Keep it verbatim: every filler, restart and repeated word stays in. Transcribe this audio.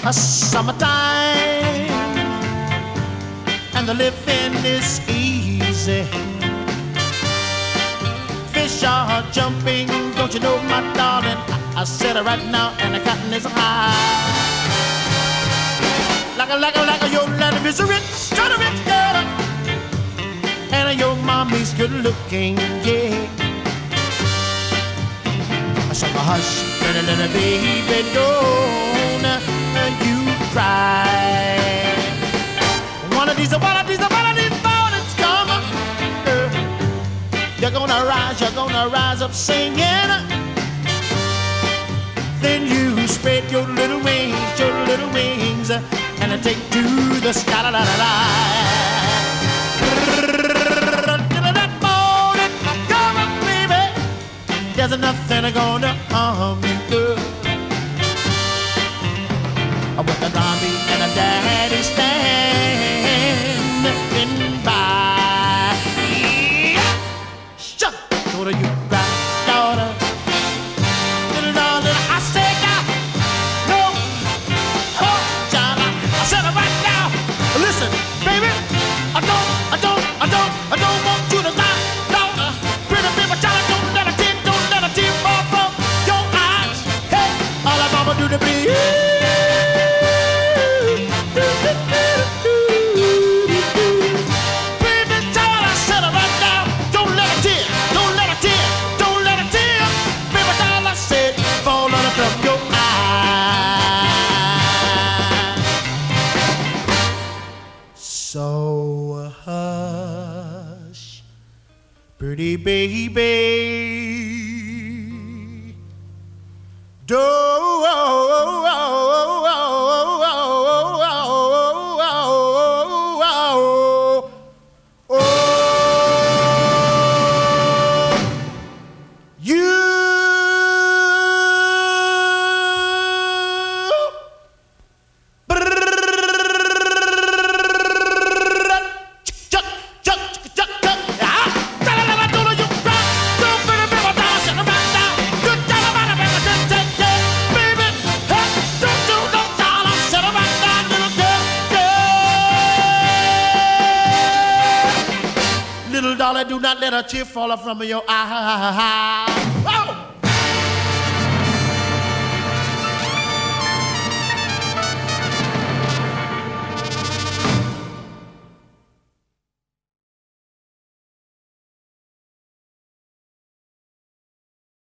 a summertime, and the living is easy. Fish are jumping, don't you know, my darling? I, I said it right now, and the cotton is high. Like a, like a, like a, your land is a rich, kind of rich girl, and your mommy's good looking, yeah. I said, hush, little, little baby, don't you cry. One of these, one of these, one of these mornings come, girl. You're gonna rise, you're gonna rise up singing. Then you spread your little wings, your little wings, and take to the sky. La, la, la, la. That morning, come on, baby. There's nothing gonna harm you, girl. With the mommy and a daddy standing by. Yeah. Shut go to you right, daughter. Little darling, I said now. No. Oh, John, I, I said it right now. Listen, baby, I don't, I don't, I don't, I don't want you to die, daughter. Pretty baby, child, don't let a tear, don't let a tear fall from your eyes. Hey, all I'm gonna do to be. So hush, pretty baby, don't. Do not let a tear fall from your eye. Oh!